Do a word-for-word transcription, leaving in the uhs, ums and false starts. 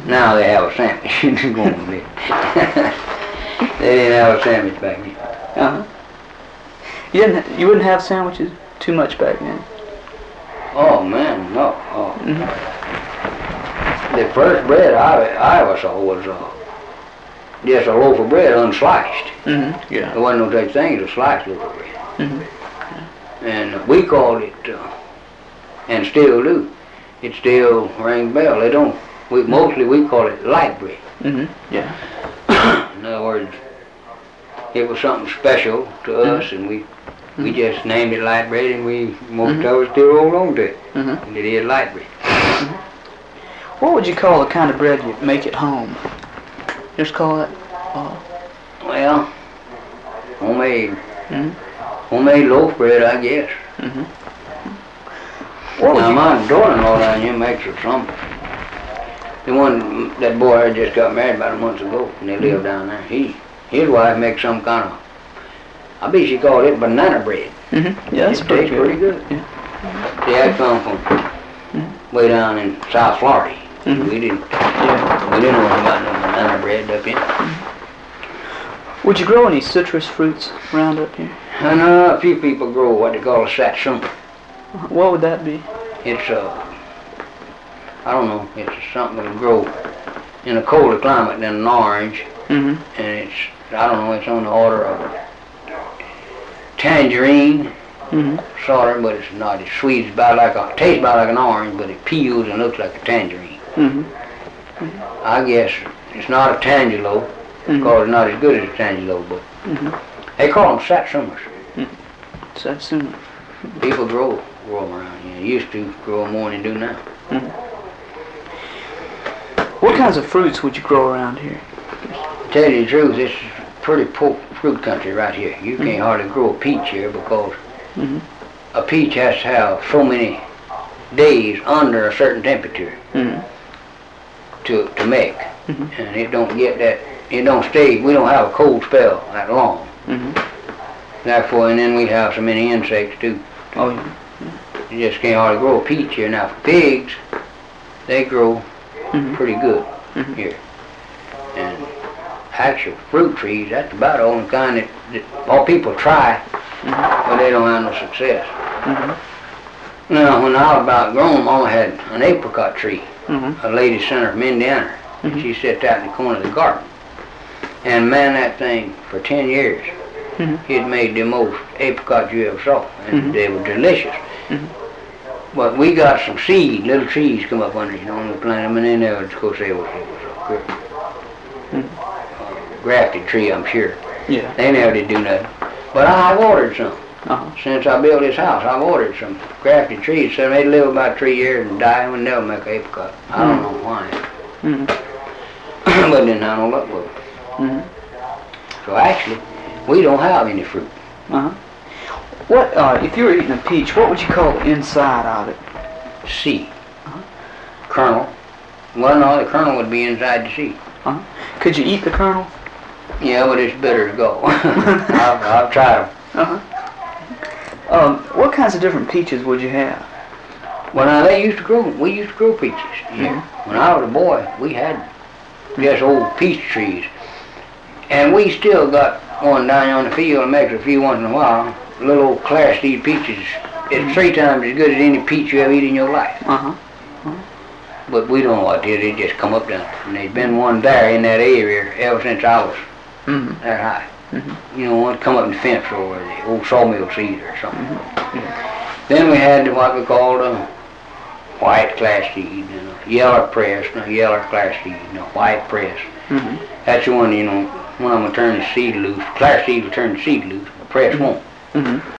Now they have a sandwich. They didn't have a sandwich back then. Uh-huh. You didn't. You wouldn't have sandwiches too much back then. Oh man, no. Oh. Mm-hmm. The first bread I, I ever saw was uh, just a loaf of bread unsliced. Mm-hmm. Yeah. There wasn't no such thing as a sliced loaf of bread. Mm-hmm. And we called it, uh, and still do, it still rings bell. They don't, we, mostly we call it light bread. Mm-hmm. Yeah. In other words, it was something special to us, mm-hmm. and we we mm-hmm. just named it light bread, and we, most mm-hmm. of us still hold on to it. Mm-hmm. And it is light bread. Mm-hmm. What would you call the kind of bread you make at home? Just call it? Uh, well, homemade. Mm-hmm. Homemade loaf bread, I guess. Mm-hmm. What now, you my daughter-in-law down here makes her some. The one, that boy I just got married about a month ago, and they live down there. He, his wife makes some kind of, I bet she called it banana bread. Mm-hmm. Yeah, that's it pretty tastes good. pretty good. Yeah. See, I come from mm-hmm. way down in South Florida. Mm-hmm. We didn't, yeah. we didn't know anything about no banana bread up here. Mm-hmm. Would you grow any citrus fruits around up here? I know a few people grow what they call a satsuma. What would that be? It's a, uh, I don't know, it's something that'll grow in a colder climate than an orange. Mm-hmm. And it's, I don't know, it's on the order of tangerine, mm-hmm. sort of, but it's not. It's sweet, it's about like a, tastes about like an orange, but it peels and looks like a tangerine. Mm-hmm. Mm-hmm. I guess it's not a tangelo, because mm-hmm. it's not as good as a tangelo, but mm-hmm. they call them satsumas. Mm-hmm. Satsuma. People grow, grow them around here. They used to grow them more than they do now. Mm-hmm. What kinds of fruits would you grow around here? To tell you the truth, this is pretty poor fruit country right here. You can't mm-hmm. hardly grow a peach here because mm-hmm. a peach has to have so many days under a certain temperature mm-hmm. to to make, mm-hmm. and it don't get that. It don't stay. We don't have a cold spell that long. Mm-hmm. Therefore, and then we have so many insects too. Oh yeah. You just can't hardly grow a peach here. Now, for pigs, they grow mm-hmm. pretty good mm-hmm. here. And actual fruit trees, that's about the only kind that, that all people try, mm-hmm. but they don't have no success. Mm-hmm. Now, when I was about grown, Mama had an apricot tree. Mm-hmm. A lady sent her from Indiana. Mm-hmm. She sat out in the corner of the garden. And man, that thing, for ten years, mm-hmm. it made the most apricots you ever saw. And mm-hmm. they were delicious. Mm-hmm. But we got some seed, little trees come up under, you know, and we planted them, and then they was, of course, they was, it was a good, mm-hmm. uh, grafted tree, I'm sure. Yeah. They never did do nothing. But I've ordered some. Uh-huh. Since I built this house, I've ordered some grafted trees. So they live about three years and die and never make an apricot. I don't mm-hmm. know why. Mm-hmm. But then I don't look with them. Mm-hmm. So actually, we don't have any fruit. Uh-huh. What, uh, if you were eating a peach, what would you call the inside of it? Seed. Uh-huh. Kernel. Well, no, the kernel would be inside the seed. Uh-huh. Could you eat the kernel? Yeah, but it's bitter to go. I've, I've tried them. Uh-huh. Um, what kinds of different peaches would you have? Well, now, they used to grow, we used to grow peaches. Yeah. Mm-hmm. When I was a boy, we had just old peach trees. And we still got one down on the field and makes a few once in a while. Little old Claire seed peaches. It's three times as good as any peach you ever eat in your life. Uh-huh. Uh-huh. But we don't know what it is. They just come up down. And there's been one there in that area ever since I was mm-hmm. that high. Mm-hmm. You know, one come up in the fence over the old sawmill seed or something. Mm-hmm. Yeah. Then we had what we called a white Claire seed, and a yeller press, and a yeller Claire seed, and a white press. Mm-hmm. That's the one, you know, when I'm going to turn the seed loose. Claire seed will turn the seed loose, the press won't. Mm-hmm.